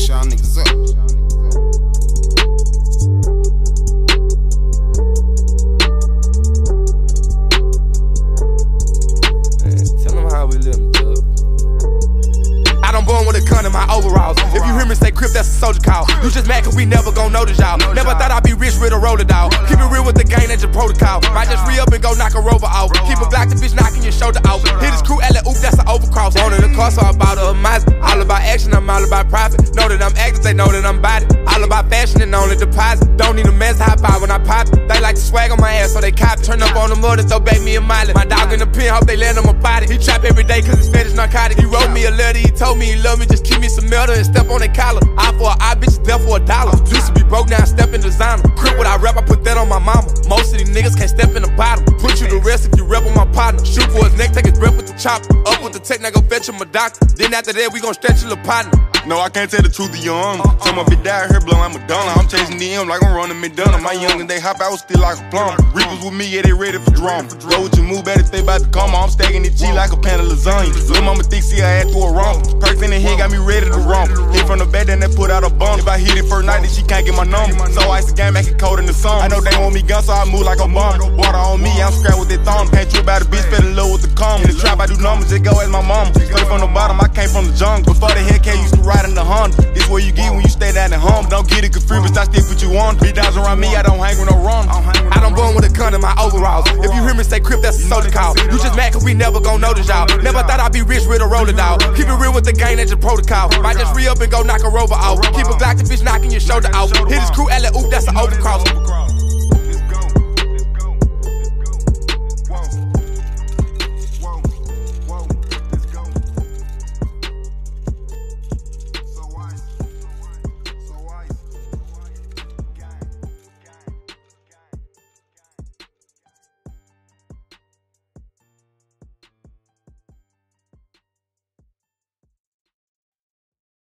Push y'all niggas up. In my overalls. If you hear me say Crip, that's a soldier call. You just mad cause we never gon' notice y'all. Never thought I'd be rich with a roller dog. Keep it real with the gang, that's your protocol. Might just re-up and go knock a rover off. Keep a Glock, the bitch knocking your shoulder off. Hit his crew, oop, that's an overcross. Wanted a car, so I bought a Mazda. All about action, I'm all about profit. Know that I'm active, they know that I'm body. All about fashion and only deposit. Don't need a mess, high five when I pop it. They like to swag on my ass, so they cop it. Turn up on the mud and throw back me a miley. My dog in the pen, hope they land on my body. He trap every day cause his fetish narcotic. He wrote me a letter, he told me he love me, just keep me some metal and step on that collar. Eye for an eye, bitch, death for $1. Used to be broke, now I step in designer. Crip what I rap, I put that on my mama. Most of these niggas can't step in the bottom. Put you to rest if you rep on my partner. Shoot for his neck, take his breath with the chopper. Up with the tech, now go fetch him a doctor. Then after that, we gon' stretch your little partner. No, I can't tell the truth to your uncle. Tell my bitch die here blowing Madonna. I'm chasing DM like I'm running McDonough. My youngin' they hop out still like a plumber. Reapers with me, yeah, they ready for drama. Go with your move, better stay about to come. I'm stacking the G like a pan of lasagna. Lil' mama thick, see her ass through a rumble. Perks in the head got me ready to rumble. Hit from the back, then they put out a bump. If I hit it first night, then she can't get my number. So ice the game, make it cold in the sun. I know they want me gun, so I move like a bum. Water on me, I'm strapped with that thumb. Can't trip out a bitch, fell in love with the cum. In the trap, I do numbers, just go as my mama. Straight from the bottom, I came from the jungle. Before the Hellcat, used to ride in the Honda. This what you get when you stay down at home. Don't get it confused, but I stick what you want. Be dogs around me, I don't hang with no rum. I don't born with a gun in my overalls. If you hear me say Crip, that's a soldier call. You just mad cause we never gon' notice y'all. Never thought I'd be rich with a roller dog. Keep it real with the gang, that's your protocol. Might just re-up and go knock a rover off. Keep a Glock, the bitch knocking your shoulder off. Hit his crew, oop, that's an overcross.